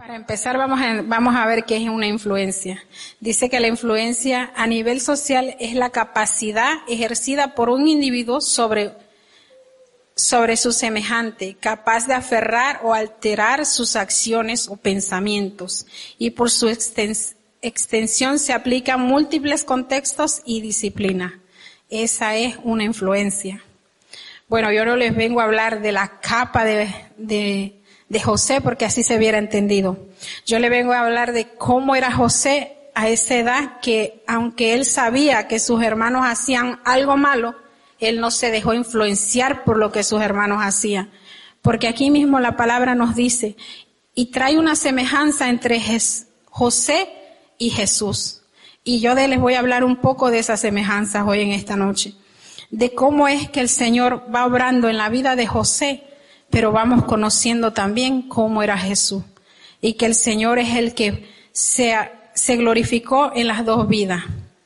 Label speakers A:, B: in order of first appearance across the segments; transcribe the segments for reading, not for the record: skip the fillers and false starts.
A: Para empezar, vamos a ver qué es una influencia. Dice que la influencia a nivel social es la capacidad ejercida por un individuo sobre su semejante, capaz de aferrar o alterar sus acciones o pensamientos, y por su extensión se aplica a múltiples contextos y disciplinas. Esa es una influencia. Bueno, yo no les vengo a hablar de la capa de José, porque así se hubiera entendido. Yo le vengo a hablar de cómo era José a esa edad, que aunque él sabía que sus hermanos hacían algo malo, él no se dejó influenciar por lo que sus hermanos hacían. Porque aquí mismo la palabra nos dice, y trae una semejanza entre José y Jesús. Y yo les voy a hablar un poco de esas semejanzas hoy en esta noche. De cómo es que el Señor va obrando en la vida de José, pero vamos conociendo también cómo era Jesús. Y que el Señor es el que se glorificó en las dos vidas.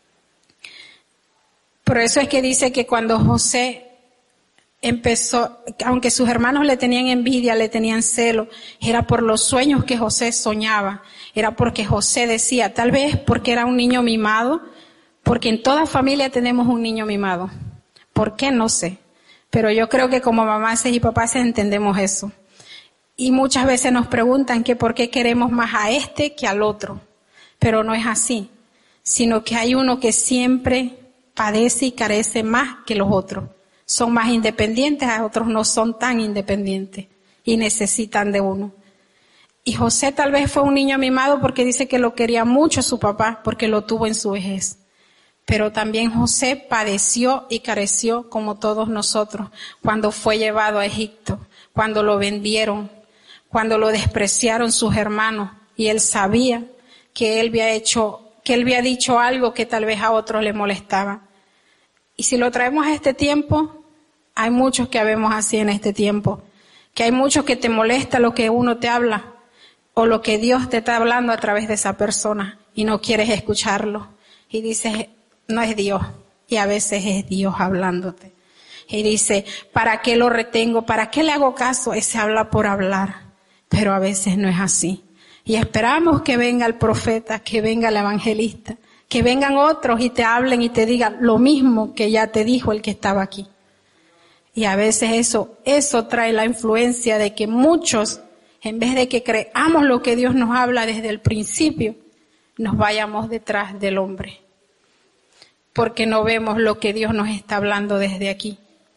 A: Por eso es que dice que cuando José empezó, aunque sus hermanos le tenían envidia, le tenían celo, era por los sueños que José soñaba. Era porque José decía, tal vez porque era un niño mimado, porque en toda familia tenemos un niño mimado. ¿Por qué? No sé. Pero yo creo que como mamás y papás entendemos eso. Y muchas veces nos preguntan que por qué queremos más a este que al otro. Pero no es así, sino que hay uno que siempre padece y carece más que los otros. Son más independientes, a otros no son tan independientes y necesitan de uno. Y José tal vez fue un niño mimado porque dice que lo quería mucho su papá, porque lo tuvo en su vejez. Pero también José padeció y careció como todos nosotros cuando fue llevado a Egipto, cuando lo vendieron, cuando lo despreciaron sus hermanos y él sabía que él había dicho algo que tal vez a otros le molestaba. Y si lo traemos a este tiempo, hay muchos que habemos así en este tiempo, que hay muchos que te molesta lo que uno te habla o lo que Dios te está hablando a través de esa persona y no quieres escucharlo y dices, no es Dios, y a veces es Dios hablándote. Y dice, ¿para qué lo retengo? ¿Para qué le hago caso? Ese habla por hablar, pero a veces no es así. Y esperamos que venga el profeta, que venga el evangelista, que vengan otros y te hablen y te digan lo mismo que ya te dijo el que estaba aquí. Y a veces eso trae la influencia de que muchos, en vez de que creamos lo que Dios nos habla desde el principio, nos vayamos detrás del hombre. Porque no vemos lo que Dios nos está hablando desde aquí.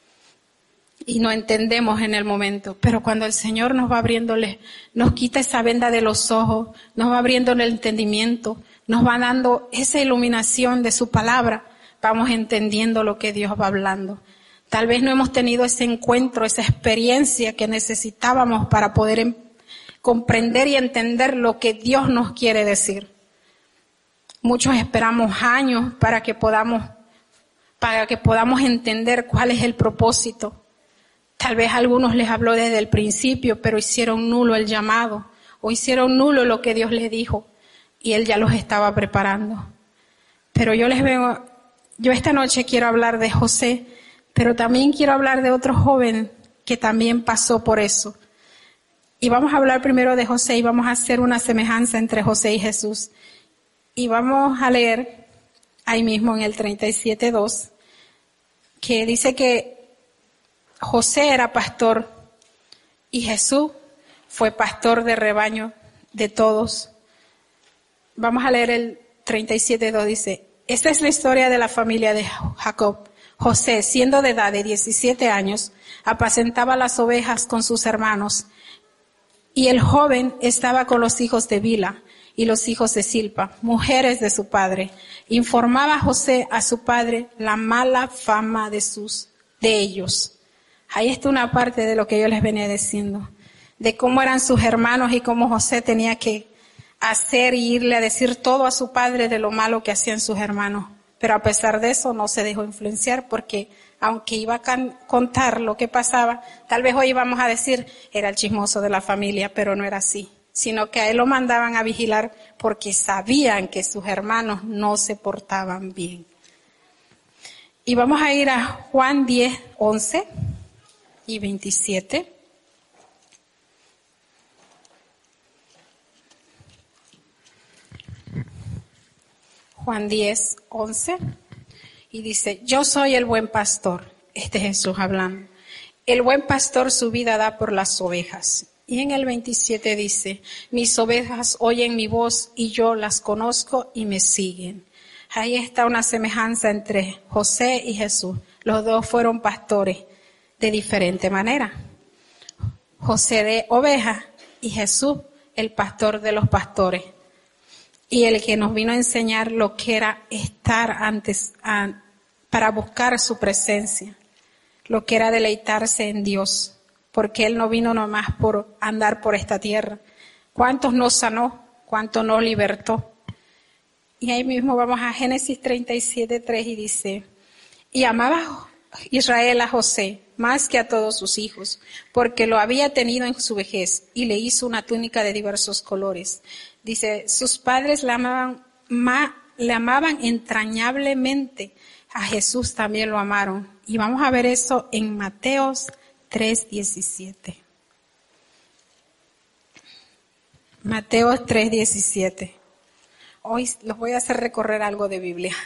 A: Y no entendemos en el momento. Pero cuando el Señor nos va abriéndole, nos quita esa venda de los ojos, nos va abriendo el entendimiento, nos va dando esa iluminación de su palabra, vamos entendiendo lo que Dios va hablando. Tal vez no hemos tenido ese encuentro, esa experiencia que necesitábamos para poder comprender y entender lo que Dios nos quiere decir. Muchos esperamos años para que podamos entender cuál es el propósito. Tal vez a algunos les habló desde el principio, pero hicieron nulo el llamado, o hicieron nulo lo que Dios les dijo, y Él ya los estaba preparando. Pero yo esta noche quiero hablar de José, pero también quiero hablar de otro joven que también pasó por eso. Y vamos a hablar primero de José y vamos a hacer una semejanza entre José y Jesús. Y vamos a leer ahí mismo en el 37:2, que dice que José era pastor y Jesús fue pastor de rebaño de todos. Vamos a leer el 37:2, dice, esta es la historia de la familia de Jacob. José, siendo de edad de 17 años, apacentaba las ovejas con sus hermanos, y el joven estaba con los hijos de Bila y los hijos de Silpa, mujeres de su padre. Informaba José a su padre la mala fama de ellos. Ahí está una parte de lo que yo les venía diciendo, de cómo eran sus hermanos y cómo José tenía que hacer y irle a decir todo a su padre de lo malo que hacían sus hermanos. Pero a pesar de eso no se dejó influenciar, porque aunque iba a contar lo que pasaba, tal vez hoy íbamos a decir, era el chismoso de la familia, pero no era así. Sino que a él lo mandaban a vigilar porque sabían que sus hermanos no se portaban bien. Y vamos a ir a Juan 10:11 y 27. Juan 10, 11, y dice, yo soy el buen pastor. Este es Jesús hablando. El buen pastor su vida da por las ovejas. Y en el 27 dice, mis ovejas oyen mi voz y yo las conozco y me siguen. Ahí está una semejanza entre José y Jesús. Los dos fueron pastores de diferente manera. José de ovejas y Jesús el pastor de los pastores. Y el que nos vino a enseñar lo que era estar antes para buscar su presencia, lo que era deleitarse en Dios, porque Él no vino nomás por andar por esta tierra. ¿Cuántos nos sanó? ¿Cuántos nos libertó? Y ahí mismo vamos a Génesis 37:3 y dice, y amaba Israel a José más que a todos sus hijos, porque lo había tenido en su vejez y le hizo una túnica de diversos colores. Dice, sus padres le amaban entrañablemente. A Jesús también lo amaron. Y vamos a ver eso en Mateos 3:17. Mateos 3:17. Hoy los voy a hacer recorrer algo de Biblia.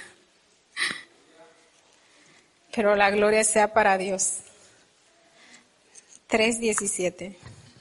A: Pero la gloria sea para Dios. 3:17.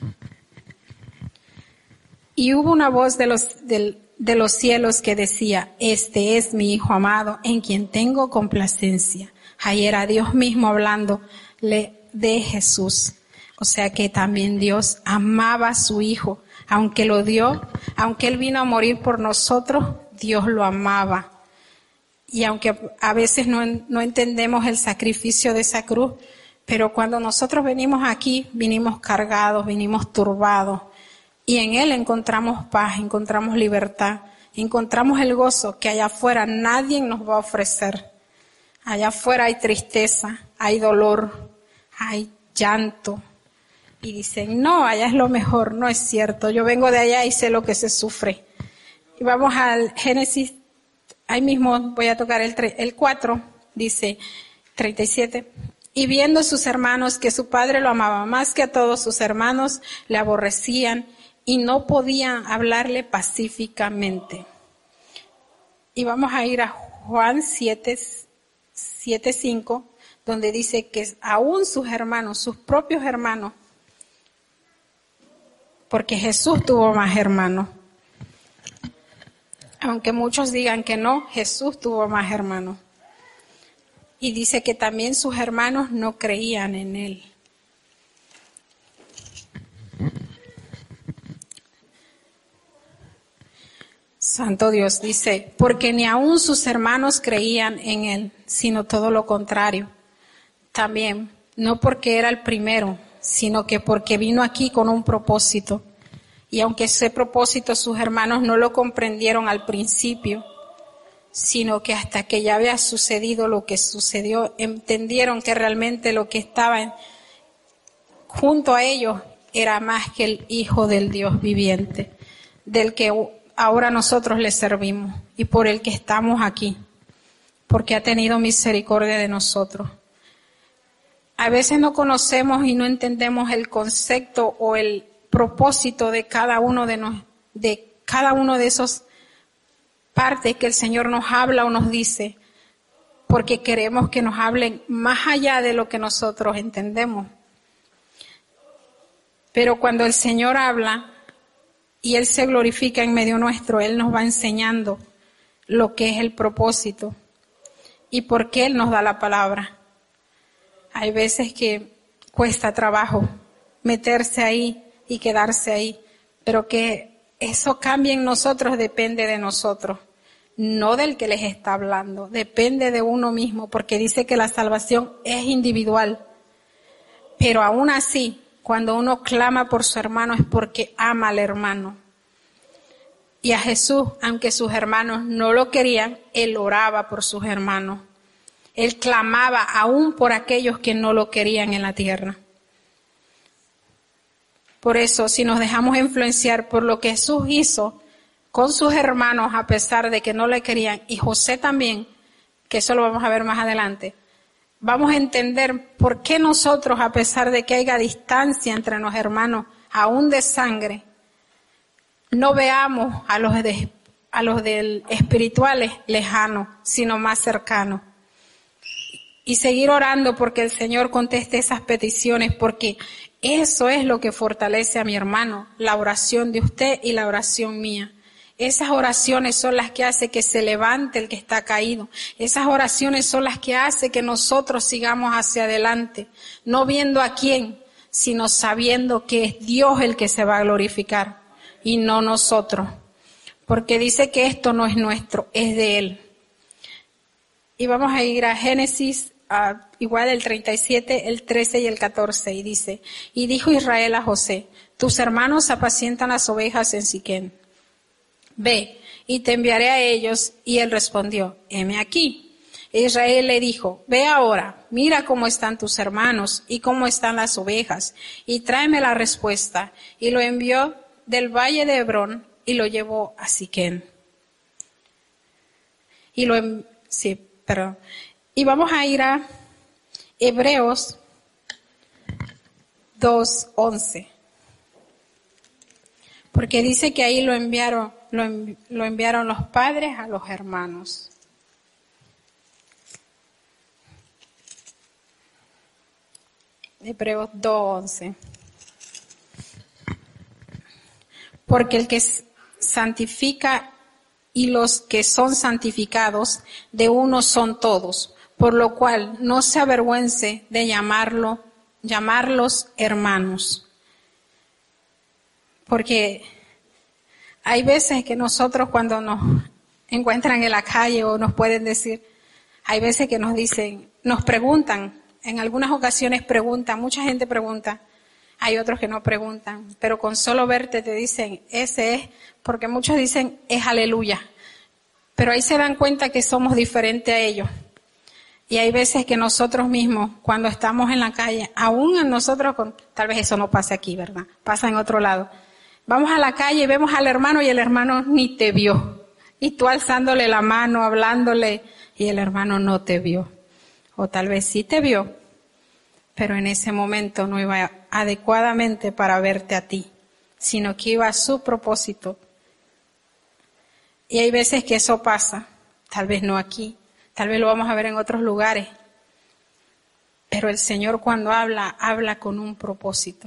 A: Y hubo una voz de los cielos que decía, este es mi Hijo amado, en quien tengo complacencia. Ahí era Dios mismo hablándole de Jesús. O sea que también Dios amaba a su Hijo. Aunque lo dio, aunque Él vino a morir por nosotros, Dios lo amaba. Y aunque a veces no entendemos el sacrificio de esa cruz, pero cuando nosotros venimos aquí, vinimos cargados, vinimos turbados. Y en Él encontramos paz, encontramos libertad, encontramos el gozo que allá afuera nadie nos va a ofrecer. Allá afuera hay tristeza, hay dolor, hay llanto. Y dicen, no, allá es lo mejor. No es cierto, yo vengo de allá y sé lo que se sufre. Y vamos al Génesis, ahí mismo voy a tocar el 4, dice 37. Y viendo sus hermanos que su padre lo amaba más que a todos sus hermanos, le aborrecían y no podían hablarle pacíficamente. Y vamos a ir a Juan 7:5, donde dice que aún sus hermanos, sus propios hermanos, porque Jesús tuvo más hermanos. Aunque muchos digan que no, Jesús tuvo más hermanos. Y dice que también sus hermanos no creían en Él. Santo Dios dice, porque ni aun sus hermanos creían en Él, sino todo lo contrario. También, no porque era el primero, sino que porque vino aquí con un propósito. Y aunque ese propósito sus hermanos no lo comprendieron al principio, sino que hasta que ya había sucedido lo que sucedió, entendieron que realmente lo que estaba junto a ellos era más que el Hijo del Dios viviente, del que ahora nosotros le servimos y por el que estamos aquí, porque ha tenido misericordia de nosotros. A veces no conocemos y no entendemos el concepto o el propósito de cada uno de esos partes que el Señor nos habla o nos dice, porque queremos que nos hablen más allá de lo que nosotros entendemos. Pero cuando el Señor habla y Él se glorifica en medio nuestro, Él nos va enseñando lo que es el propósito y por qué Él nos da la palabra. Hay veces que cuesta trabajo meterse ahí y quedarse ahí, pero que eso cambie en nosotros depende de nosotros, no del que les está hablando, depende de uno mismo, porque dice que la salvación es individual. Pero aún así, cuando uno clama por su hermano es porque ama al hermano. Y a Jesús, aunque sus hermanos no lo querían, Él oraba por sus hermanos. Él clamaba aún por aquellos que no lo querían en la tierra. Por eso, si nos dejamos influenciar por lo que Jesús hizo con sus hermanos, a pesar de que no le querían, y José también, que eso lo vamos a ver más adelante, vamos a entender por qué nosotros, a pesar de que haya distancia entre los hermanos, aún de sangre, no veamos a los a los del espirituales lejanos, sino más cercanos. Y seguir orando porque el Señor conteste esas peticiones, porque eso es lo que fortalece a mi hermano, la oración de usted y la oración mía. Esas oraciones son las que hacen que se levante el que está caído. Esas oraciones son las que hacen que nosotros sigamos hacia adelante, no viendo a quién, sino sabiendo que es Dios el que se va a glorificar y no nosotros. Porque dice que esto no es nuestro, es de Él. Y vamos a ir a Génesis, igual el 37, el 13 y el 14, y dice, y dijo Israel a José, tus hermanos apacientan las ovejas en Siquem. Ve, y te enviaré a ellos. Y él respondió, heme aquí. Israel le dijo, ve ahora, mira cómo están tus hermanos y cómo están las ovejas, y tráeme la respuesta. Y lo envió del valle de Hebrón y lo llevó a Siquem. Y vamos a ir a Hebreos 2:11. Porque dice que ahí lo enviaron los padres a los hermanos. Hebreos 2:11. Porque el que santifica y los que son santificados, de uno son todos, por lo cual no se avergüence de llamarlos hermanos. Porque hay veces que nosotros cuando nos encuentran en la calle o nos pueden decir, hay veces que nos dicen, nos preguntan, en algunas ocasiones preguntan, mucha gente pregunta, hay otros que no preguntan, pero con solo verte te dicen, ese es, porque muchos dicen, es aleluya, pero ahí se dan cuenta que somos diferentes a ellos. Y hay veces que nosotros mismos, cuando estamos en la calle, aún en nosotros, tal vez eso no pase aquí, ¿verdad? Pasa en otro lado. Vamos a la calle y vemos al hermano y el hermano ni te vio. Y tú alzándole la mano, hablándole, y el hermano no te vio. O tal vez sí te vio, pero en ese momento no iba adecuadamente para verte a ti, sino que iba a su propósito. Y hay veces que eso pasa, tal vez no aquí, tal vez lo vamos a ver en otros lugares, pero el Señor cuando habla con un propósito.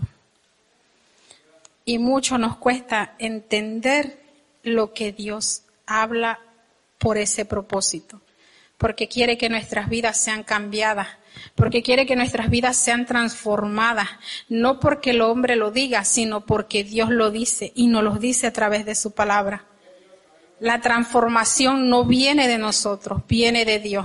A: Y mucho nos cuesta entender lo que Dios habla por ese propósito, porque quiere que nuestras vidas sean cambiadas, porque quiere que nuestras vidas sean transformadas, no porque el hombre lo diga, sino porque Dios lo dice y nos lo dice a través de su palabra. La transformación no viene de nosotros, viene de Dios.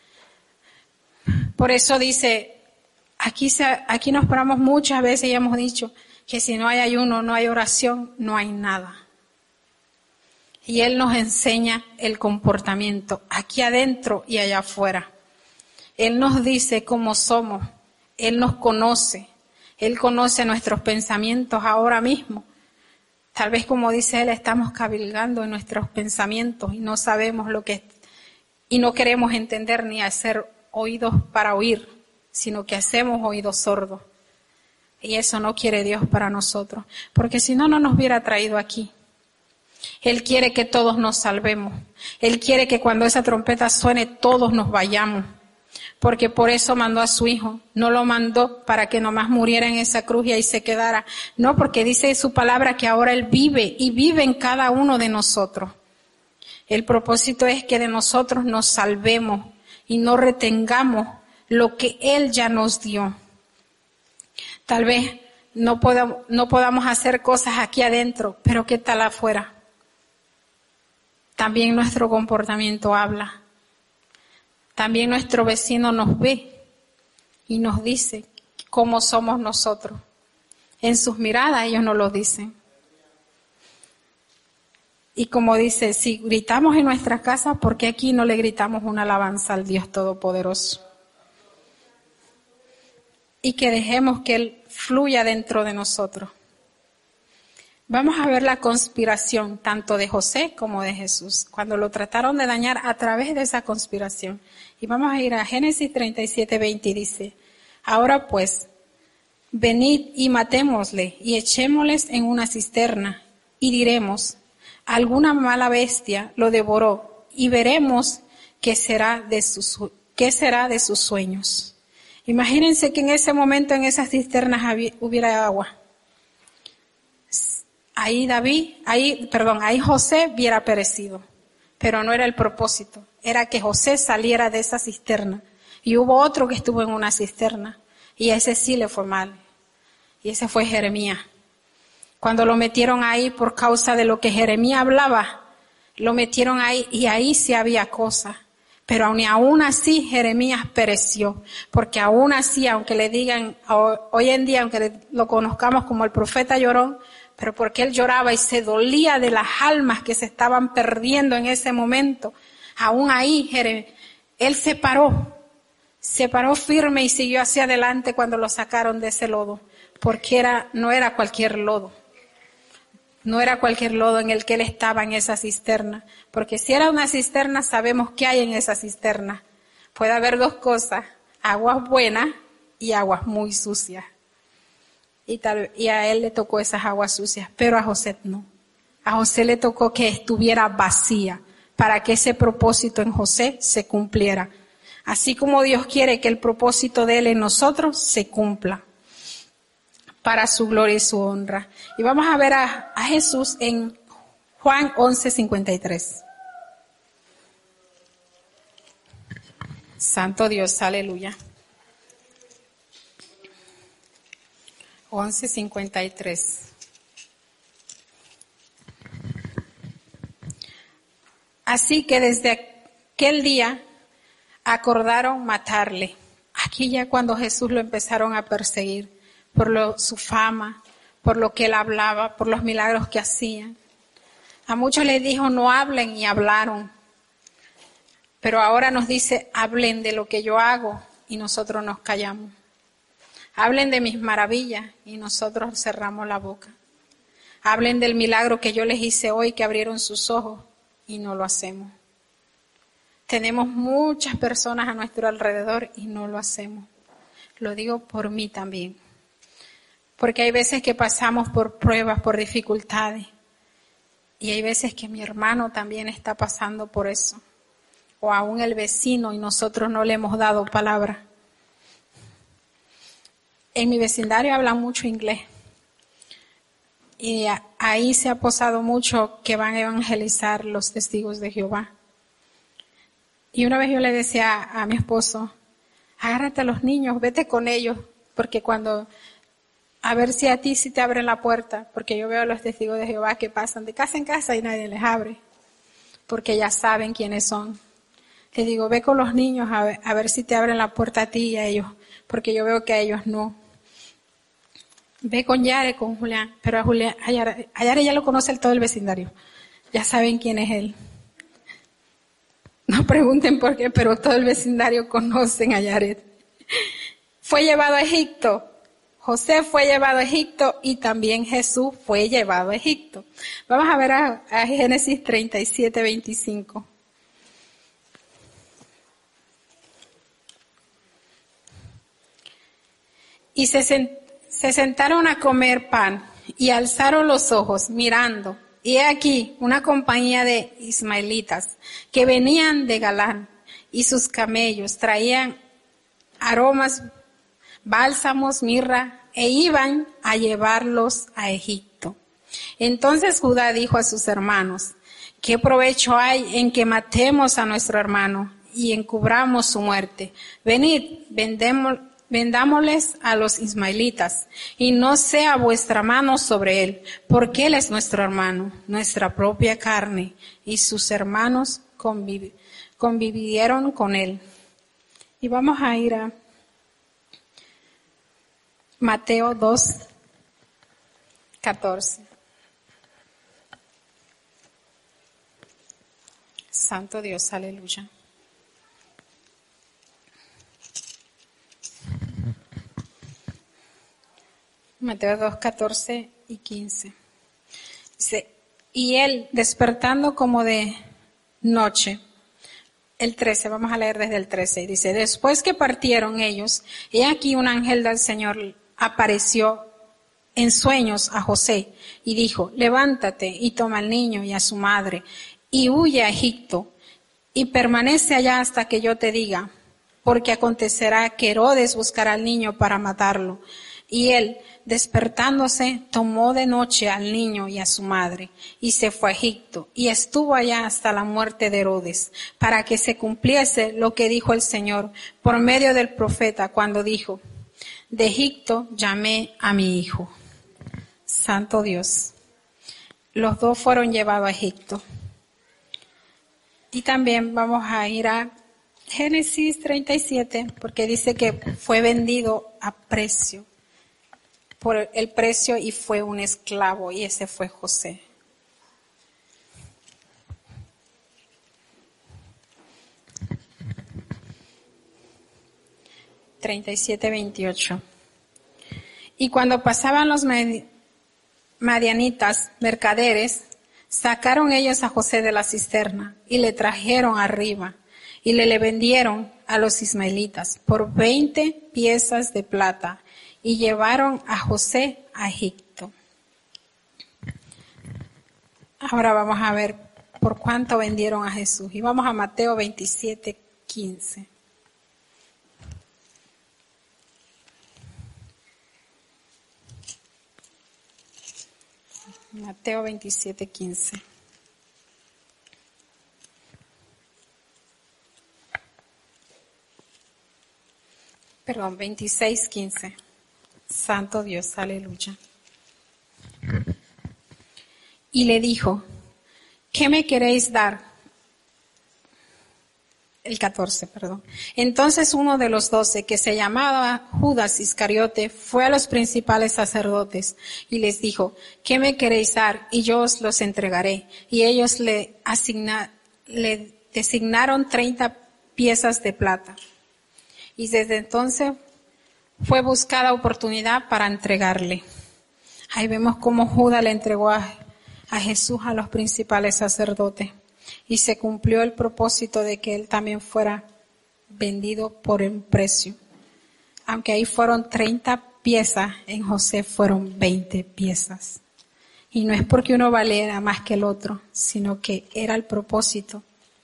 A: Por eso dice, aquí nos paramos muchas veces y hemos dicho que si no hay ayuno, no hay oración, no hay nada. Y Él nos enseña el comportamiento aquí adentro y allá afuera. Él nos dice cómo somos, Él nos conoce, Él conoce nuestros pensamientos ahora mismo. Tal vez como dice Él, estamos cavilgando en nuestros pensamientos y no sabemos lo que es, y no queremos entender ni hacer oídos para oír, sino que hacemos oídos sordos. Y eso no quiere Dios para nosotros, porque si no, no nos hubiera traído aquí. Él quiere que todos nos salvemos. Él quiere que cuando esa trompeta suene, todos nos vayamos. Porque por eso mandó a su Hijo. No lo mandó para que nomás muriera en esa cruz y ahí se quedara. No, porque dice su palabra que ahora Él vive y vive en cada uno de nosotros. El propósito es que de nosotros nos salvemos y no retengamos lo que Él ya nos dio. Tal vez no podamos hacer cosas aquí adentro, pero ¿qué tal afuera? También nuestro comportamiento habla. También nuestro vecino nos ve y nos dice cómo somos nosotros. En sus miradas ellos nos lo dicen. Y como dice, si gritamos en nuestras casas, ¿por qué aquí no le gritamos una alabanza al Dios Todopoderoso? Y que dejemos que Él fluya dentro de nosotros. Vamos a ver la conspiración tanto de José como de Jesús, cuando lo trataron de dañar a través de esa conspiración. Y vamos a ir a Génesis 37:20 y dice, ahora pues, venid y matémosle y echémosles en una cisterna y diremos, alguna mala bestia lo devoró y veremos qué será de sus sueños. Imagínense que en ese momento en esas cisternas hubiera agua. Ahí José hubiera perecido, pero no era el propósito, era que José saliera de esa cisterna. Y hubo otro que estuvo en una cisterna, y a ese sí le fue mal, y ese fue Jeremías. Cuando lo metieron ahí por causa de lo que Jeremías hablaba, lo metieron ahí y ahí sí había cosas. Pero aún así Jeremías pereció, porque aún así, aunque le digan hoy en día, aunque lo conozcamos como el profeta llorón, pero porque él lloraba y se dolía de las almas que se estaban perdiendo en ese momento, aún ahí él se paró firme y siguió hacia adelante cuando lo sacaron de ese lodo, porque no era cualquier lodo. No era cualquier lodo en el que él estaba en esa cisterna, porque si era una cisterna sabemos qué hay en esa cisterna. Puede haber dos cosas, aguas buenas y aguas muy sucias. Y a él le tocó esas aguas sucias, pero a José no. A José le tocó que estuviera vacía para que ese propósito en José se cumpliera. Así como Dios quiere que el propósito de él en nosotros se cumpla, para su gloria y su honra. Y vamos a ver a Jesús en Juan 11:53. Santo Dios, aleluya. 11:53. Así que desde aquel día acordaron matarle. Aquí ya cuando Jesús lo empezaron a perseguir por su fama, por lo que él hablaba, por los milagros que hacía. A muchos les dijo no hablen y hablaron. Pero ahora nos dice hablen de lo que yo hago y nosotros nos callamos. Hablen de mis maravillas y nosotros cerramos la boca. Hablen del milagro que yo les hice hoy, que abrieron sus ojos y no lo hacemos. Tenemos muchas personas a nuestro alrededor y no lo hacemos. Lo digo por mí también. Porque hay veces que pasamos por pruebas, por dificultades. Y hay veces que mi hermano también está pasando por eso. O aún el vecino y nosotros no le hemos dado palabra. En mi vecindario hablan mucho inglés. Y ahí se ha posado mucho que van a evangelizar los testigos de Jehová. Y una vez yo le decía a mi esposo, agárrate a los niños, vete con ellos, porque a ver si a ti sí te abren la puerta, porque yo veo a los testigos de Jehová que pasan de casa en casa y nadie les abre, porque ya saben quiénes son. Le digo, ve con los niños a ver si te abren la puerta a ti y a ellos, porque yo veo que a ellos no. Ve con Yare, con Julián, pero a Yare ya lo conoce todo el vecindario, ya saben quién es él. No pregunten por qué, pero todo el vecindario conocen a Yaret. Fue llevado a Egipto. José fue llevado a Egipto y también Jesús fue llevado a Egipto. Vamos a ver a Génesis 37:25. Y se sentaron a comer pan y alzaron los ojos mirando. Y he aquí una compañía de ismaelitas que venían de Galán y sus camellos traían aromas, bálsamos, mirra e iban a llevarlos a Egipto. Entonces Judá dijo a sus hermanos, ¿qué provecho hay en que matemos a nuestro hermano y encubramos su muerte? Venid, vendámosles a los ismaelitas, y no sea vuestra mano sobre él, porque él es nuestro hermano, nuestra propia carne, y sus hermanos convivieron con él. Y vamos a ir a Mateo 2:14. Santo Dios, aleluya. Mateo 2:14 y 15. Dice, y él despertando como de noche, el 13, vamos a leer desde el 13, dice, después que partieron ellos, he aquí un ángel del Señor apareció en sueños a José y dijo, levántate y toma al niño y a su madre y huye a Egipto y permanece allá hasta que yo te diga, porque acontecerá que Herodes buscará al niño para matarlo. Y él, despertándose, tomó de noche al niño y a su madre y se fue a Egipto y estuvo allá hasta la muerte de Herodes, para que se cumpliese lo que dijo el Señor por medio del profeta cuando dijo, de Egipto llamé a mi hijo. Santo Dios. Los dos fueron llevados a Egipto. Y también vamos a ir a Génesis 37, porque dice que fue vendido a precio, por el precio, y fue un esclavo, y ese fue José. (37:28) Y cuando pasaban los madianitas, mercaderes, sacaron ellos a José de la cisterna y le trajeron arriba y le vendieron a los ismaelitas por 20 piezas de plata y llevaron a José a Egipto. Ahora vamos a ver por cuánto vendieron a Jesús. Y vamos a Mateo 27:15. Mateo 27:15. Perdón, 26:15. Santo Dios, aleluya. Y le dijo, ¿qué me queréis dar? El 14, perdón. Entonces uno de los 12, que se llamaba Judas Iscariote, fue a los principales sacerdotes y les dijo, ¿qué me queréis dar? Y yo os los entregaré. Y ellos le designaron 30 piezas de plata. Y desde entonces fue buscada oportunidad para entregarle. Ahí vemos cómo Judas le entregó a Jesús a los principales sacerdotes. Y se cumplió el propósito de que él también fuera vendido por un precio. Aunque ahí fueron 30 piezas, en José fueron 20 piezas. Y no es porque uno valiera más que el otro, sino que era el propósito.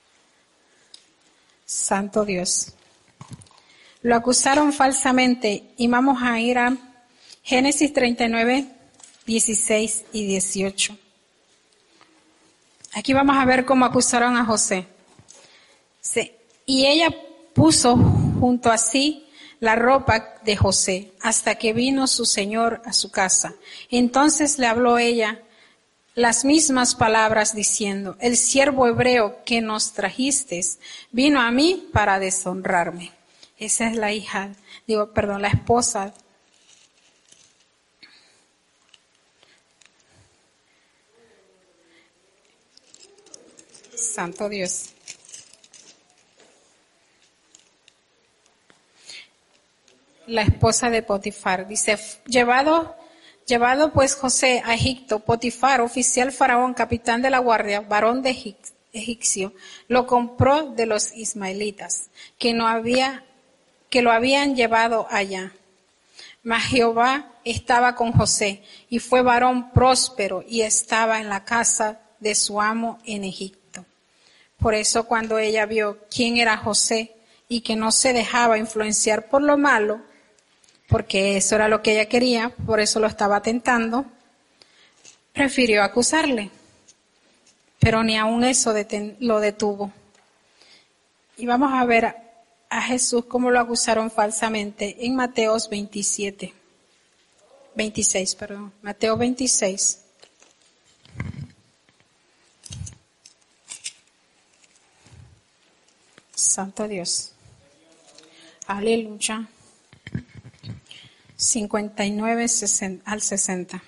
A: Santo Dios. Lo acusaron falsamente y vamos a ir a Génesis 39, 16 y 18. Aquí vamos a ver cómo acusaron a José. Sí. Y ella puso junto a sí la ropa de José hasta que vino su señor a su casa. Entonces le habló ella las mismas palabras diciendo, el siervo hebreo que nos trajisteis vino a mí para deshonrarme. Esa es la la esposa. Santo Dios. La esposa de Potifar. Dice, llevado pues José a Egipto, Potifar, oficial faraón, capitán de la guardia, varón de egipcio, lo compró de los ismaelitas, que lo habían llevado allá. Mas Jehová estaba con José, y fue varón próspero, y estaba en la casa de su amo en Egipto. Por eso cuando ella vio quién era José y que no se dejaba influenciar por lo malo, porque eso era lo que ella quería, por eso lo estaba tentando, prefirió acusarle. Pero ni aun eso lo detuvo. Y vamos a ver a Jesús cómo lo acusaron falsamente en Mateo 26. Mateo 26. Santo Dios. Aleluya. 59 al 60.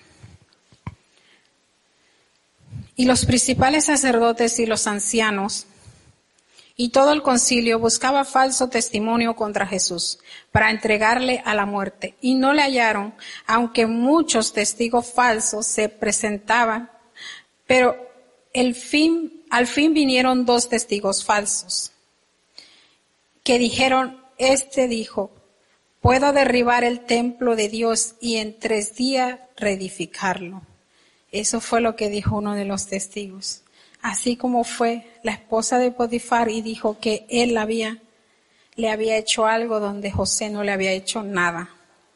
A: Y los principales sacerdotes y los ancianos y todo el concilio buscaba falso testimonio contra Jesús para entregarle a la muerte. Y no le hallaron, aunque muchos testigos falsos se presentaban, pero al fin vinieron 2 testigos falsos que dijeron, este dijo, puedo derribar el templo de Dios y en 3 días reedificarlo. Eso fue lo que dijo uno de los testigos. Así como fue la esposa de Potifar y dijo que él le había hecho algo donde José no le había hecho nada.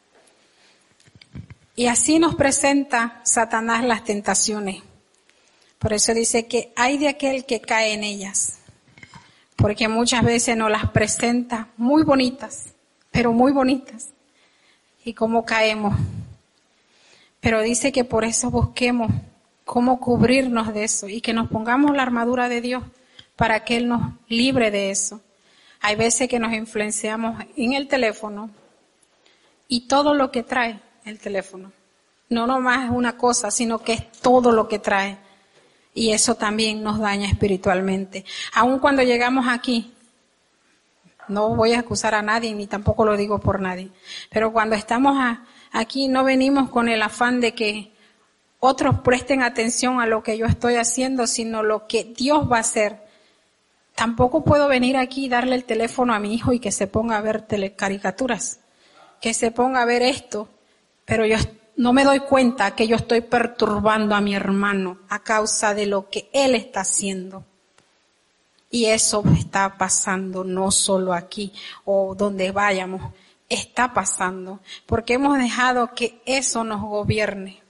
A: Y así nos presenta Satanás las tentaciones. Por eso dice que hay de aquel que cae en ellas. Porque muchas veces nos las presenta muy bonitas, pero muy bonitas. Y cómo caemos. Pero dice que por eso busquemos cómo cubrirnos de eso y que nos pongamos la armadura de Dios para que Él nos libre de eso. Hay veces que nos influenciamos en el teléfono y todo lo que trae el teléfono. No nomás es una cosa, sino que es todo lo que trae. Y eso también nos daña espiritualmente. Aun cuando llegamos aquí, no voy a acusar a nadie ni tampoco lo digo por nadie, pero cuando estamos aquí no venimos con el afán de que otros presten atención a lo que yo estoy haciendo, sino lo que Dios va a hacer. Tampoco puedo venir aquí y darle el teléfono a mi hijo y que se ponga a ver caricaturas, que se ponga a ver esto, pero yo no me doy cuenta que yo estoy perturbando a mi hermano a causa de lo que él está haciendo. Y eso está pasando no solo aquí o donde vayamos, está pasando, porque hemos dejado que eso nos gobierne.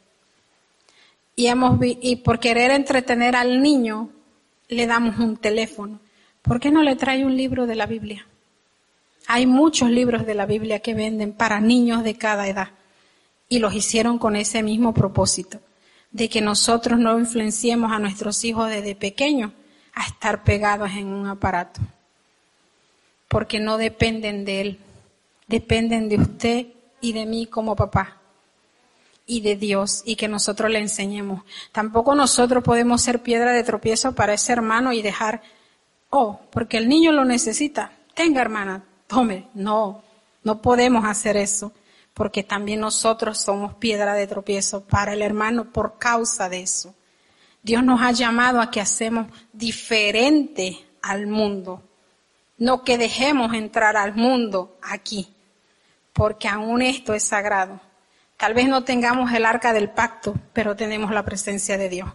A: Y por querer entretener al niño, le damos un teléfono. ¿Por qué no le trae un libro de la Biblia? Hay muchos libros de la Biblia que venden para niños de cada edad. Y los hicieron con ese mismo propósito, de que nosotros no influenciemos a nuestros hijos desde pequeños a estar pegados en un aparato. Porque no dependen de él, dependen de usted y de mí como papá. Y de Dios, y que nosotros le enseñemos. Tampoco nosotros podemos ser piedra de tropiezo para ese hermano y dejar, porque el niño lo necesita. Tenga, hermana, tome. No podemos hacer eso, porque también nosotros somos piedra de tropiezo para el hermano por causa de eso. Dios nos ha llamado a que hacemos diferente al mundo, no que dejemos entrar al mundo aquí, porque aún esto es sagrado. Tal vez no tengamos el arca del pacto, pero tenemos la presencia de Dios.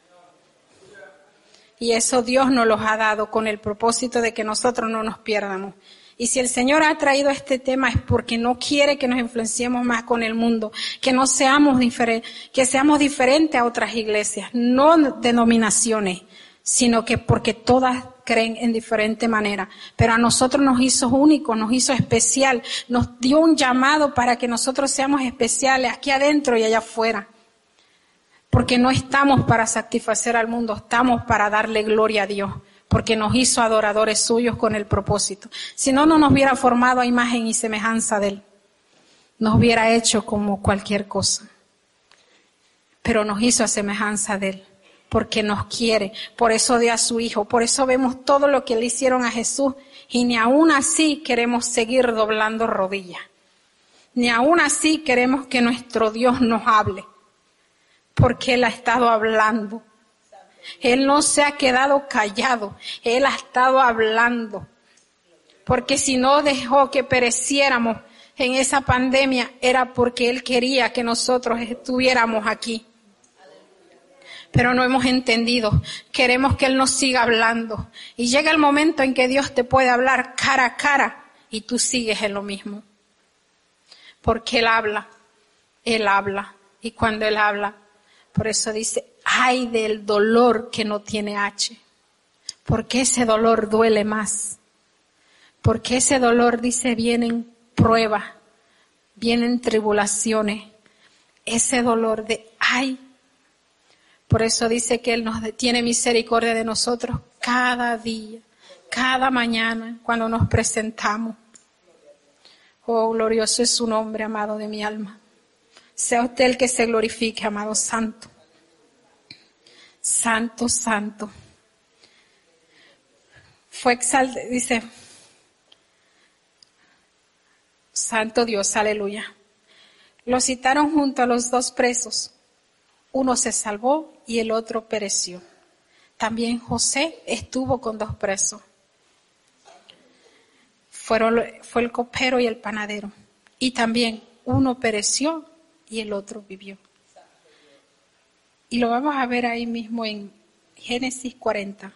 A: Y eso Dios nos los ha dado con el propósito de que nosotros no nos pierdamos. Y si el Señor ha traído este tema es porque no quiere que nos influenciemos más con el mundo, que no seamos que seamos diferentes a otras iglesias, no denominaciones, sino que porque todas creen en diferente manera. Pero a nosotros nos hizo únicos, nos hizo especial, nos dio un llamado para que nosotros seamos especiales aquí adentro y allá afuera. Porque no estamos para satisfacer al mundo, estamos para darle gloria a Dios. Porque nos hizo adoradores suyos con el propósito. Si no, no nos hubiera formado a imagen y semejanza de Él. Nos hubiera hecho como cualquier cosa. Pero nos hizo a semejanza de Él. Porque nos quiere. Por eso dio a su Hijo. Por eso vemos todo lo que le hicieron a Jesús. Y ni aún así queremos seguir doblando rodillas. Ni aún así queremos que nuestro Dios nos hable. Porque Él ha estado hablando. Él no se ha quedado callado, Él ha estado hablando, porque si no dejó que pereciéramos en esa pandemia era porque Él quería que nosotros estuviéramos aquí. Pero no hemos entendido, queremos que Él nos siga hablando y llega el momento en que Dios te puede hablar cara a cara y tú sigues en lo mismo, porque Él habla y cuando Él habla, por eso dice, ay del dolor que no tiene H. Porque ese dolor duele más. Porque ese dolor, dice, vienen pruebas, vienen tribulaciones. Ese dolor de ay. Por eso dice que Él tiene misericordia de nosotros cada día, cada mañana, cuando nos presentamos. Oh, glorioso es su nombre, amado de mi alma. Sea usted el que se glorifique, amado santo. Santo, santo. Fue exaltado, dice, santo Dios, aleluya. Lo citaron junto a los 2 presos. Uno se salvó y el otro pereció. También José estuvo con 2 presos. Fue el copero y el panadero. Y también uno pereció y el otro vivió. Y lo vamos a ver ahí mismo en Génesis 40.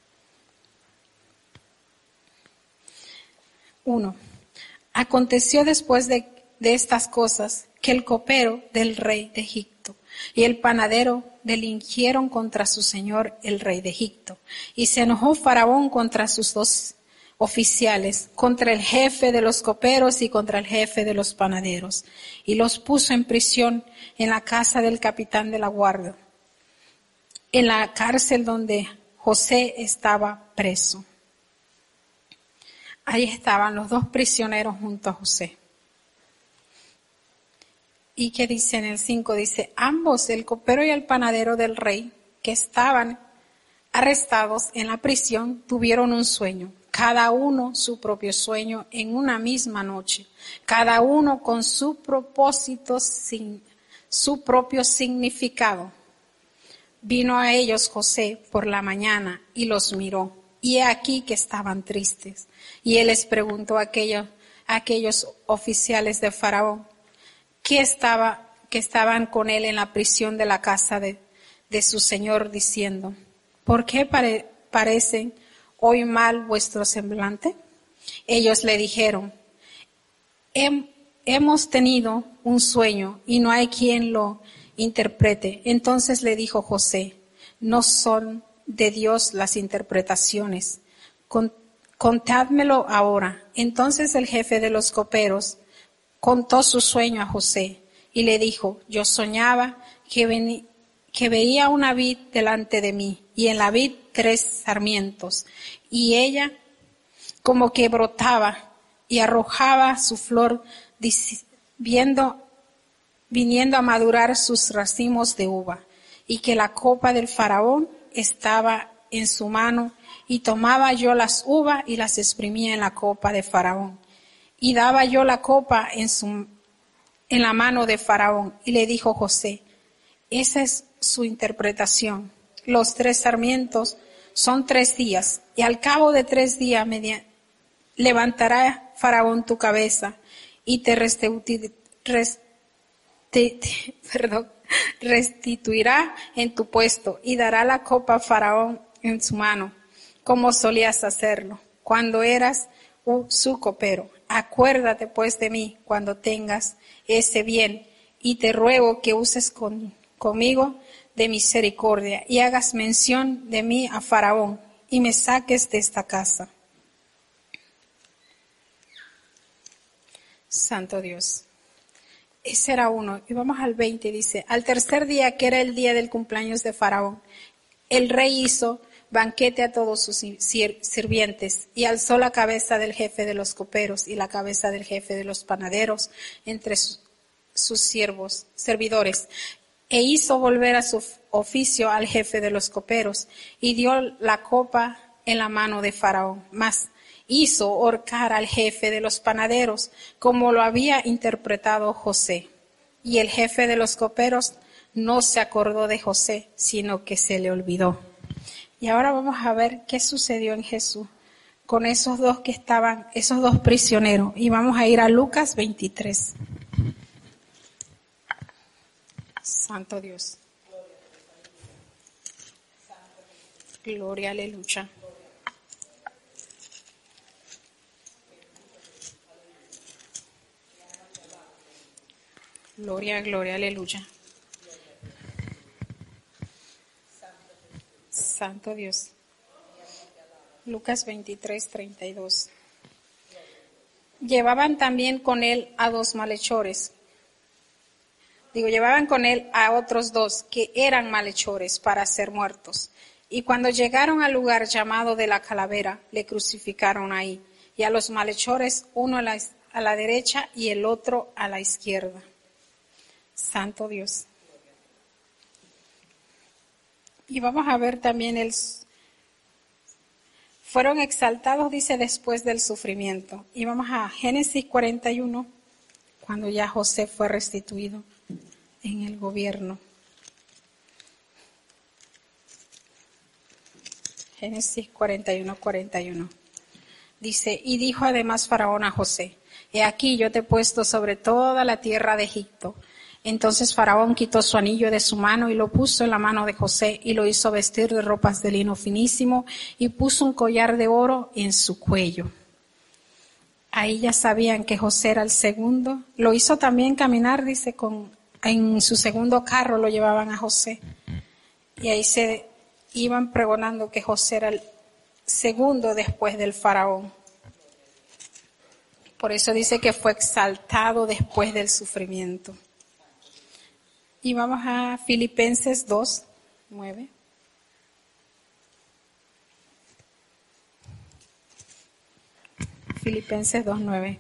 A: 1. Aconteció después de estas cosas que el copero del rey de Egipto y el panadero delinquieron contra su señor el rey de Egipto. Y se enojó Faraón contra sus dos oficiales, contra el jefe de los coperos y contra el jefe de los panaderos, y los puso en prisión en la casa del capitán de la guardia, en la cárcel donde José estaba preso. Ahí estaban los dos prisioneros junto a José. ¿Y qué dice en el 5? Dice, ambos, el copero y el panadero del rey, que estaban arrestados en la prisión, tuvieron un sueño, cada uno su propio sueño en una misma noche, cada uno con su propósito, su propio significado. Vino a ellos José por la mañana y los miró, y he aquí que estaban tristes. Y él les preguntó a aquellos oficiales de Faraón que estaban con él en la prisión de la casa de su señor, diciendo, ¿por qué parecen hoy mal vuestro semblante? Ellos le dijeron, hemos tenido un sueño y no hay quien lo interprete. Entonces le dijo José, no son de Dios las interpretaciones. Contádmelo ahora. Entonces el jefe de los coperos contó su sueño a José y le dijo, yo soñaba que veía una vid delante de mí y en la vid 3 sarmientos y ella como que brotaba y arrojaba su flor viniendo a madurar sus racimos de uva, y que la copa del faraón estaba en su mano, y tomaba yo las uvas y las exprimía en la copa de faraón, y daba yo la copa en la mano de faraón. Y le dijo José, esa es su interpretación. Los 3 sarmientos son 3 días, y al cabo de 3 días levantará Faraón tu cabeza y te restituirá en tu puesto y dará la copa a Faraón en su mano, como solías hacerlo cuando eras su copero. Acuérdate pues de mí cuando tengas ese bien, y te ruego que uses conmigo de misericordia y hagas mención de mí a Faraón y me saques de esta casa. Santo Dios. Ese era uno. Y vamos al 20, dice, al tercer día, que era el día del cumpleaños de Faraón, el rey hizo banquete a todos sus sirvientes y alzó la cabeza del jefe de los coperos y la cabeza del jefe de los panaderos entre sus servidores, e hizo volver a su oficio al jefe de los coperos y dio la copa en la mano de Faraón. Mas hizo ahorcar al jefe de los panaderos, como lo había interpretado José. Y el jefe de los coperos no se acordó de José, sino que se le olvidó. Y ahora vamos a ver qué sucedió en Jesús con esos dos prisioneros. Y vamos a ir a Lucas 23. Santo Dios. Gloria, aleluya. Gloria, gloria, aleluya. Santo Dios. Lucas 23, 32. Llevaban también con él a 2 malhechores. Llevaban con él a otros 2 que eran malhechores para ser muertos. Y cuando llegaron al lugar llamado de la Calavera, le crucificaron ahí. Y a los malhechores, uno a la derecha y el otro a la izquierda. Santo Dios. Y vamos a ver también fueron exaltados, dice, después del sufrimiento. Y vamos a Génesis 41, cuando ya José fue restituido en el gobierno. Génesis 41, 41. Dice, y dijo además Faraón a José, He aquí yo te he puesto sobre toda la tierra de Egipto. Entonces Faraón quitó su anillo de su mano y lo puso en la mano de José y lo hizo vestir de ropas de lino finísimo y puso un collar de oro en su cuello. Ahí ya sabían que José era el segundo. Lo hizo también caminar, dice, en su segundo carro lo llevaban a José. Y ahí se iban pregonando que José era el segundo después del Faraón. Por eso dice que fue exaltado después del sufrimiento. Y vamos a Filipenses 2:9. Filipenses 2:9.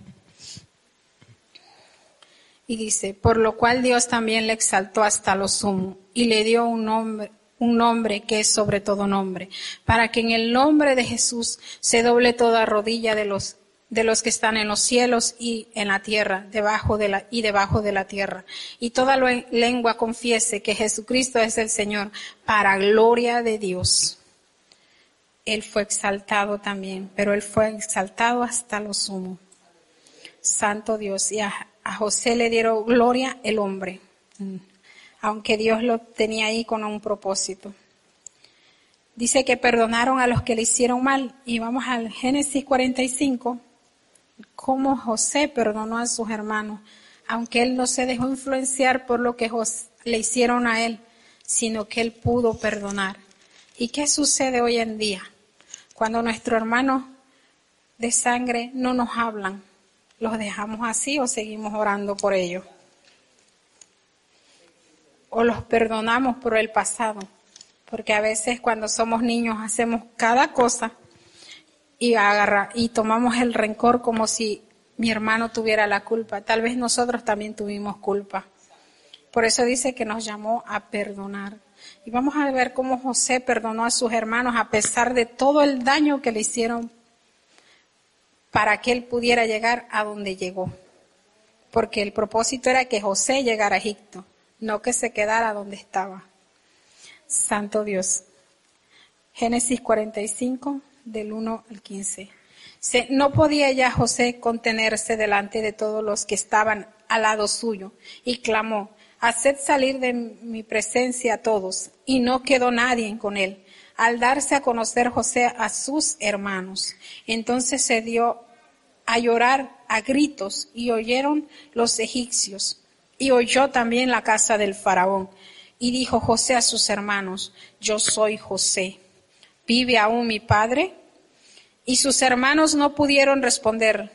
A: Y dice, por lo cual Dios también le exaltó hasta lo sumo y le dio un nombre que es sobre todo nombre, para que en el nombre de Jesús se doble toda rodilla de los que están en los cielos y en la tierra, debajo de la tierra, y toda lengua confiese que Jesucristo es el Señor, para gloria de Dios. Él fue exaltado también, pero él fue exaltado hasta lo sumo. Santo Dios. Y a José le dieron gloria el hombre, aunque Dios lo tenía ahí con un propósito. Dice que perdonaron a los que le hicieron mal. Y vamos al Génesis 45. Cómo José perdonó a sus hermanos, aunque él no se dejó influenciar por lo que le hicieron a él, sino que él pudo perdonar. ¿Y qué sucede hoy en día? Cuando nuestros hermanos de sangre no nos hablan, ¿los dejamos así o seguimos orando por ellos? ¿O los perdonamos por el pasado? Porque a veces cuando somos niños hacemos cada cosa y tomamos el rencor como si mi hermano tuviera la culpa. Tal vez nosotros también tuvimos culpa. Por eso dice que nos llamó a perdonar. Y vamos a ver cómo José perdonó a sus hermanos a pesar de todo el daño que le hicieron para que él pudiera llegar a donde llegó. Porque el propósito era que José llegara a Egipto, no que se quedara donde estaba. Santo Dios. Génesis 45. Del 1 al 15. No podía ya José contenerse delante de todos los que estaban al lado suyo y clamó, haced salir de mi presencia a todos. Y no quedó nadie con él. Al darse a conocer José a sus hermanos, entonces se dio a llorar a gritos y oyeron los egipcios. Y oyó también la casa del faraón. Y dijo José a sus hermanos, yo soy José. ¿Vive aún mi padre? Y sus hermanos no pudieron responderle,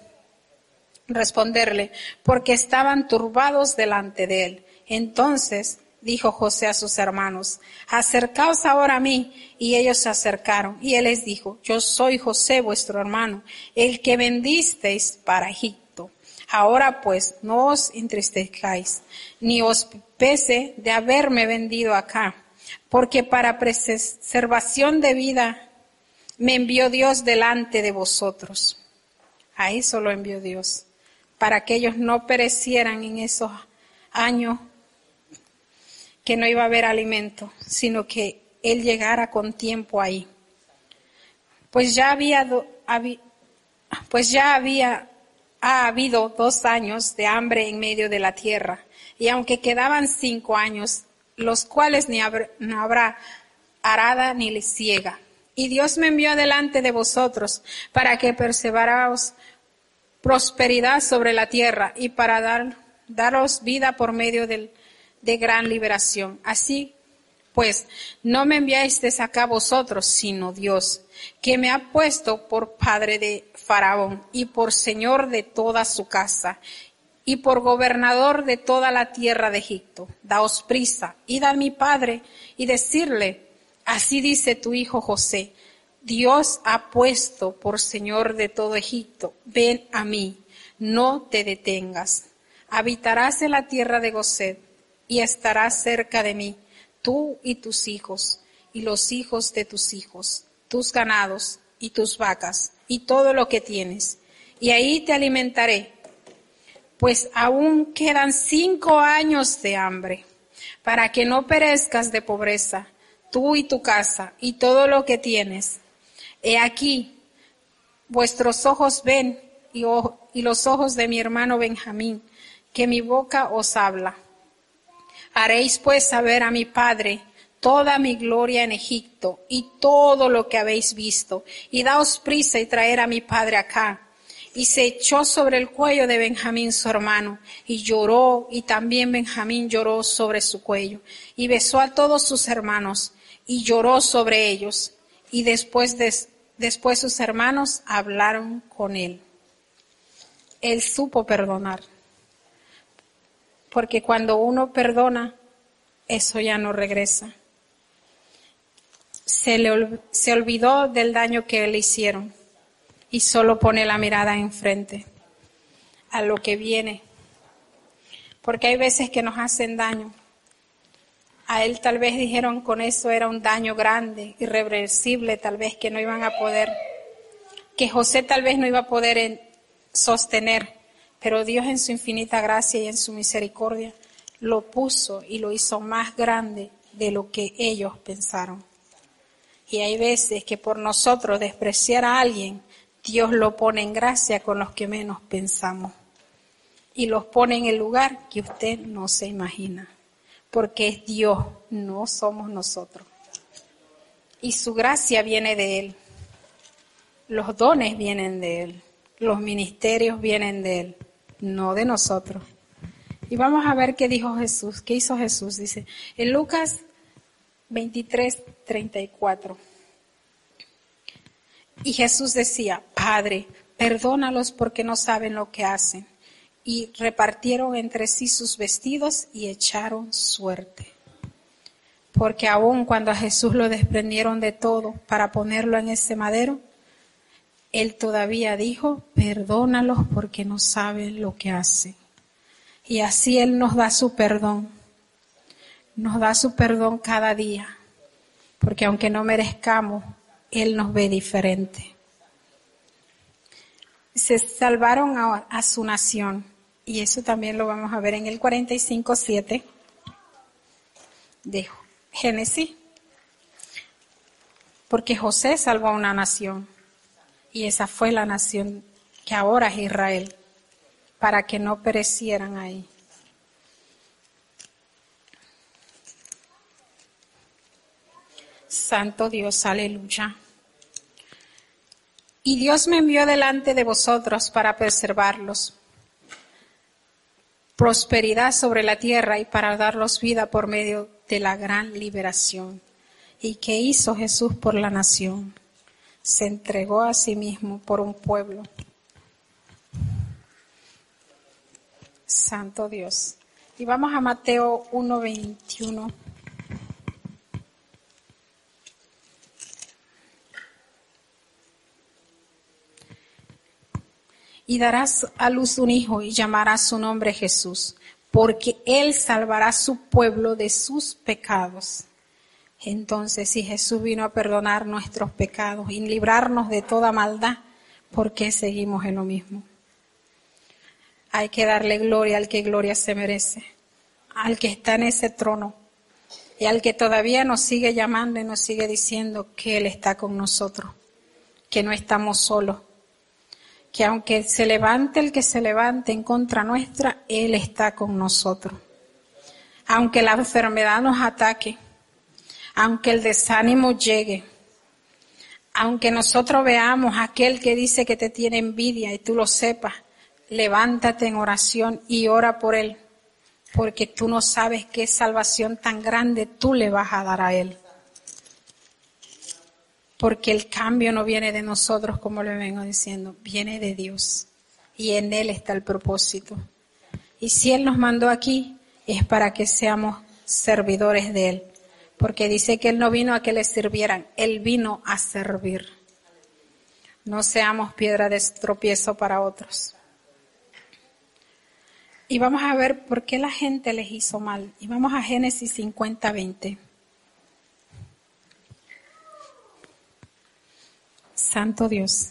A: porque estaban turbados delante de él. Entonces dijo José a sus hermanos, acercaos ahora a mí. Y ellos se acercaron. Y él les dijo, yo soy José, vuestro hermano, el que vendisteis para Egipto. Ahora pues, no os entristezcáis, ni os pese de haberme vendido acá. Porque para preservación de vida me envió Dios delante de vosotros. A eso lo envió Dios, para que ellos no perecieran en esos años que no iba a haber alimento, sino que Él llegara con tiempo ahí. Pues ya ha habido 2 años de hambre en medio de la tierra, y aunque quedaban 5 años, los cuales no habrá arada ni siega. Y Dios me envió delante de vosotros para que perseveraos prosperidad sobre la tierra y para daros vida por medio de gran liberación. Así pues, no me enviasteis acá vosotros, sino Dios, que me ha puesto por padre de Faraón y por señor de toda su casa y por gobernador de toda la tierra de Egipto. Daos prisa, id a mi padre y decirle, así dice tu hijo José, Dios ha puesto por señor de todo Egipto, ven a mí, no te detengas. Habitarás en la tierra de Gosén y estarás cerca de mí, tú y tus hijos, y los hijos de tus hijos, tus ganados y tus vacas, y todo lo que tienes. Y ahí te alimentaré. Pues aún quedan 5 años de hambre, para que no perezcas de pobreza, tú y tu casa, y todo lo que tienes. He aquí, vuestros ojos ven y los ojos de mi hermano Benjamín, que mi boca os habla. Haréis pues saber a mi padre toda mi gloria en Egipto y todo lo que habéis visto, y daos prisa y traer a mi padre acá. Y se echó sobre el cuello de Benjamín su hermano, y lloró, y también Benjamín lloró sobre su cuello, y besó a todos sus hermanos, y lloró sobre ellos, y después sus hermanos hablaron con él. Él supo perdonar, porque cuando uno perdona, eso ya no regresa. Se olvidó del daño que le hicieron y solo pone la mirada enfrente a lo que viene, porque hay veces que nos hacen daño. A él tal vez dijeron con eso era un daño grande, irreversible, tal vez que no iban a poder, que José tal vez no iba a poder sostener, pero Dios en su infinita gracia y en su misericordia lo puso y lo hizo más grande de lo que ellos pensaron. Y hay veces que por nosotros despreciar a alguien, Dios lo pone en gracia con los que menos pensamos y los pone en el lugar que usted no se imagina, porque es Dios, no somos nosotros. Y su gracia viene de Él, los dones vienen de Él, los ministerios vienen de Él, no de nosotros. Y vamos a ver qué dijo Jesús, qué hizo Jesús. Dice en Lucas 23:34. Y Jesús decía, Padre, perdónalos porque no saben lo que hacen. Y repartieron entre sí sus vestidos y echaron suerte. Porque aun cuando a Jesús lo desprendieron de todo para ponerlo en ese madero, Él todavía dijo, perdónalos porque no saben lo que hacen. Y así Él nos da su perdón cada día, porque aunque no merezcamos, Él nos ve diferente. Se salvaron a su nación, y eso también lo vamos a ver en el 45:7 de Génesis, porque José salvó a una nación, y esa fue la nación que ahora es Israel, para que no perecieran ahí. Santo Dios, aleluya. Y Dios me envió delante de vosotros para preservarlos, prosperidad sobre la tierra y para darlos vida por medio de la gran liberación. ¿Y qué hizo Jesús por la nación? Se entregó a sí mismo por un pueblo. Santo Dios. Y vamos a Mateo 1:21. Y darás a luz un hijo y llamarás su nombre Jesús, porque él salvará su pueblo de sus pecados. Entonces, si Jesús vino a perdonar nuestros pecados y librarnos de toda maldad, ¿por qué seguimos en lo mismo? Hay que darle gloria al que gloria se merece, al que está en ese trono y al que todavía nos sigue llamando y nos sigue diciendo que Él está con nosotros, que no estamos solos, que aunque se levante el que se levante en contra nuestra, Él está con nosotros. Aunque la enfermedad nos ataque, aunque el desánimo llegue, aunque nosotros veamos a aquel que dice que te tiene envidia y tú lo sepas, levántate en oración y ora por él, porque tú no sabes qué salvación tan grande tú le vas a dar a él. Porque el cambio no viene de nosotros, como le vengo diciendo, viene de Dios. Y en Él está el propósito. Y si Él nos mandó aquí, es para que seamos servidores de Él. Porque dice que Él no vino a que le sirvieran, Él vino a servir. No seamos piedra de tropiezo para otros. Y vamos a ver por qué la gente les hizo mal. Y vamos a Génesis 50:20. Santo Dios.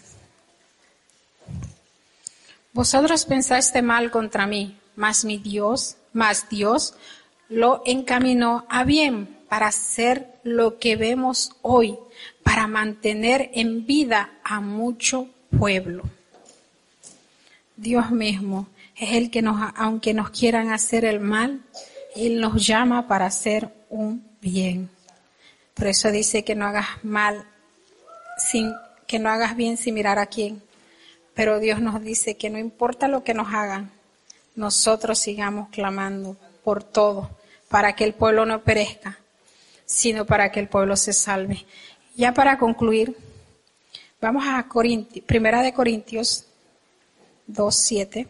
A: Vosotros pensaste mal contra mí, mas Dios lo encaminó a bien para hacer lo que vemos hoy, para mantener en vida a mucho pueblo. Dios mismo es el que aunque nos quieran hacer el mal, Él nos llama para hacer un bien. Por eso dice que no hagas que no hagas bien sin mirar a quién. Pero Dios nos dice que no importa lo que nos hagan, nosotros sigamos clamando por todo, para que el pueblo no perezca, sino para que el pueblo se salve. Ya para concluir, vamos a Primera de Corintios 2:7.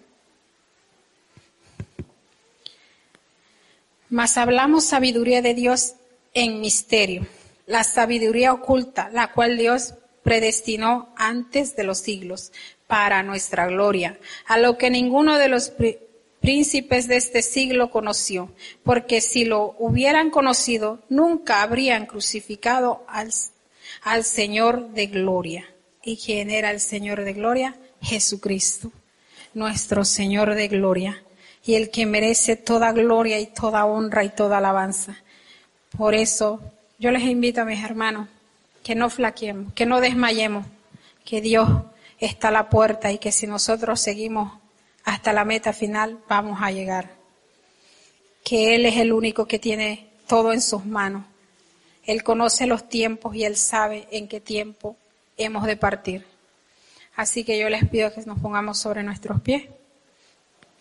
A: Mas hablamos sabiduría de Dios en misterio, la sabiduría oculta, la cual Dios predestinó antes de los siglos para nuestra gloria, a lo que ninguno de los príncipes de este siglo conoció, porque si lo hubieran conocido, nunca habrían crucificado al Señor de gloria. ¿Y quién era el Señor de gloria? Jesucristo, nuestro Señor de gloria, y el que merece toda gloria y toda honra y toda alabanza. Por eso yo les invito a mis hermanos que no flaqueemos, que no desmayemos, que Dios está a la puerta y que si nosotros seguimos hasta la meta final vamos a llegar. Que Él es el único que tiene todo en sus manos. Él conoce los tiempos y Él sabe en qué tiempo hemos de partir. Así que yo les pido que nos pongamos sobre nuestros pies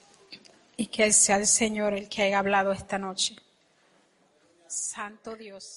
A: y que sea el Señor el que haya hablado esta noche. Santo Dios.